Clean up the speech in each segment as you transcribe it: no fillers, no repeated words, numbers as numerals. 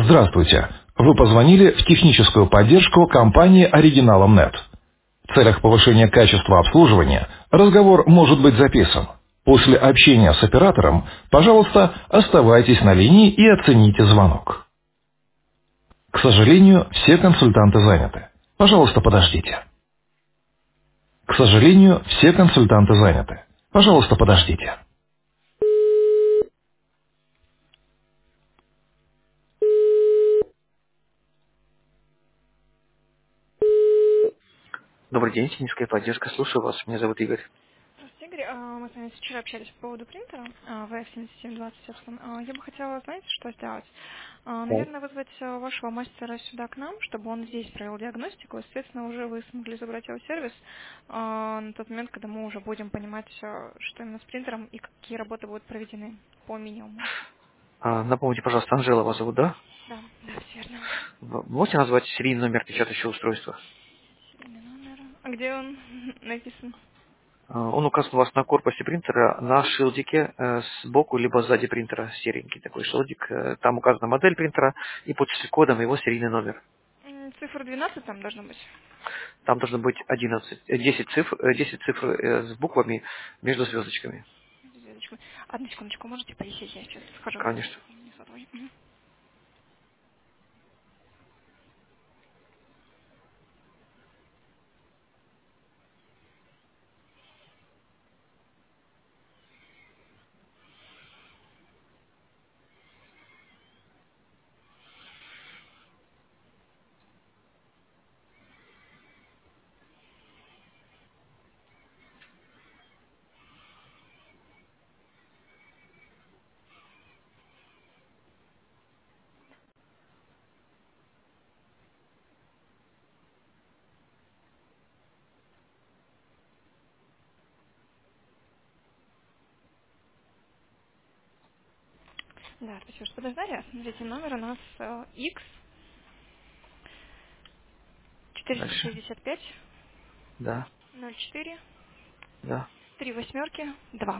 Здравствуйте. Вы позвонили в техническую поддержку компании Original.net. В целях повышения качества обслуживания разговор может быть записан. После общения с оператором, пожалуйста, оставайтесь на линии и оцените звонок. К сожалению, все консультанты заняты. Пожалуйста, подождите. К сожалению, все консультанты заняты. Пожалуйста, подождите. Добрый день, техническая поддержка. Слушаю вас. Меня зовут Игорь. Здравствуйте, Игорь. Мы с вами вчера общались по поводу принтера VF7720, собственно. Я бы хотела, знаете, что сделать? Да. Наверное, вызвать вашего мастера сюда к нам, чтобы он здесь провел диагностику, и, соответственно, уже вы смогли забрать его сервис на тот момент, когда мы уже будем понимать, что именно с принтером и какие работы будут проведены по минимуму. Напомните, пожалуйста, Анжела вас зовут, да? Да, да, все верно. Можете назвать серийный номер печатающего устройства? Серийный номер. А где он написан? Он указан у вас на корпусе принтера, на шилдике сбоку либо сзади принтера, серенький такой шилдик. Там указана модель принтера и под кодом его серийный номер. Цифра 12 там должно быть. Там должно быть 10 цифр с буквами между звездочками. Звездочку. Одну секундочку, можете пояснить? Я сейчас схожу на Конечно. телефон, не сотовый. Мгм. Да, спасибо, что подождали. Смотрите, номер у нас X Дальше. 465 Да, 04 да. 3 восьмерки 2.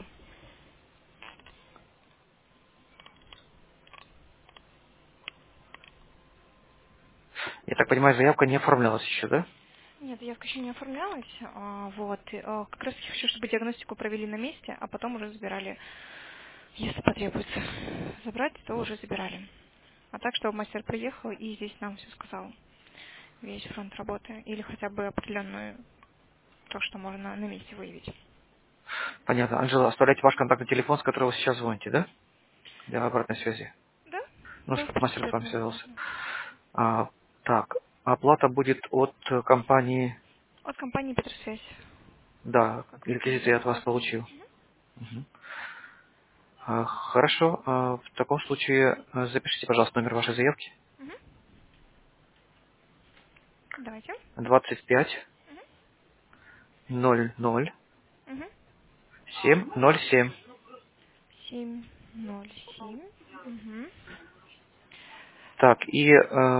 Я так понимаю, заявка не оформлялась еще, да? Нет, явка еще не оформлялась. Вот. Как раз таки хочу, чтобы диагностику провели на месте, а потом уже забирали. Если потребуется забрать, то уже забирали. А так, чтобы мастер приехал и здесь нам все сказал. Весь фронт работы. Или хотя бы определенную то, что можно на месте выявить. Понятно. Анжела, оставляйте ваш контактный телефон, с которого вы сейчас звоните, да? Для обратной связи. Да? Ну, Да, в чтобы мастер принципе, с это вами связался. возможно. Так, оплата будет от компании, От компании Петросвязь. да, Как реквизиты я реквизиты от вас указаны. получил. Хорошо, в таком случае запишите, пожалуйста, номер вашей заявки. Мгм. Давайте. 25 Мгм. 00 Угу. 707. 707. Угу. Так, и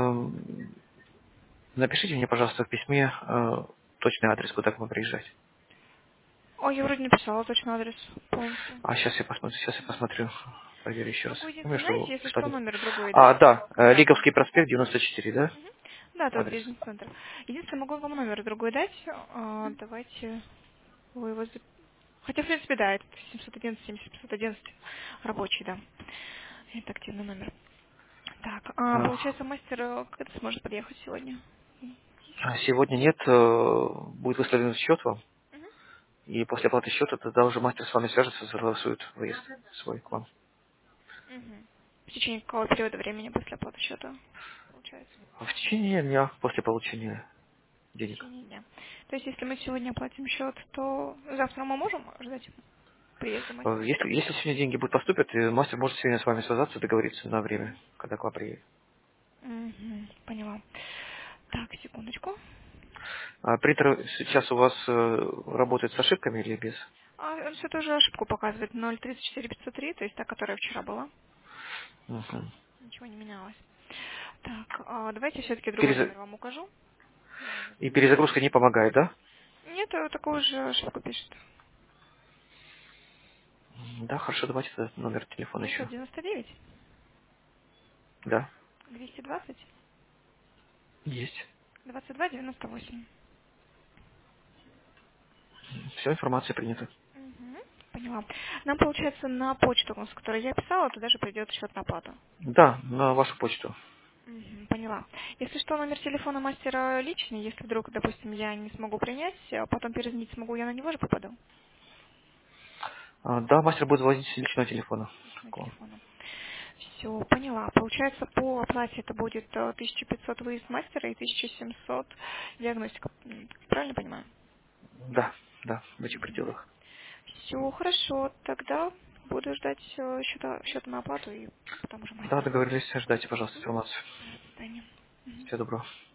напишите мне, пожалуйста, в письме точный адрес, куда к вам приезжать. Ой, я вроде написала точно адрес полностью. Сейчас я посмотрю, проверю еще раз. Могу Думаю, единственное, знаете, что если что, что-то... номер другой дать. Да, Когда будет. Лиговский проспект, 94, да? Мгм. Да, тот Адрес. бизнес-центр. Единственное, могу вам номер другой дать. Давайте вы его... Хотя, в принципе, да, это 711, 711 рабочий, да. Это активный номер. Так, А, получается, мастер когда сможет подъехать сегодня? Сегодня нет, будет выставлен счет вам, Мгм. и после оплаты счета тогда уже мастер с вами свяжется, согласует выезд свой к вам. Мгм. В течение какого периода времени после оплаты счета, получается? В течение дня после получения В денег. течение дня. То есть, если мы сегодня оплатим счет, то завтра мы можем ждать приезда мастера? Если сегодня деньги будут поступят, мастер может сегодня с вами связаться, договориться на время, когда к вам приедет. Мгм. Поняла. Так, секундочку. Принтер сейчас у вас работает с ошибками или без? Он все тоже ошибку показывает. 0,34503, то есть та, которая вчера была. Мгм. Ничего не менялось. Так, давайте все-таки другой Переза- номер вам укажу. Я его И запишу. перезагрузка не помогает, да? Нет, такую же ошибку пишет. Да, хорошо, давайте тогда номер телефона еще. 999 Да, 220 Есть. 22 98. Все, информация принята. Мгм, поняла. Нам, получается, на почту, с которой я писала, туда же придет счет на оплату. Да, на вашу почту. Мгм, поняла. Если что, номер телефона мастера личный, если вдруг, допустим, я не смогу принять, а потом перезвонить смогу, я на него же попаду. Да, мастер будет звонить с личного телефона. Личного телефона. Все, поняла. Получается, по оплате это будет 1500 выезд мастера и 1700 диагностика. Правильно понимаю? Да, да, в этих пределах. Все, хорошо. Тогда буду ждать счета на оплату и потом уже Да, мастера. договорились. Ждайте, пожалуйста, информацию. Да, до свидания. Мгм. Всего доброго.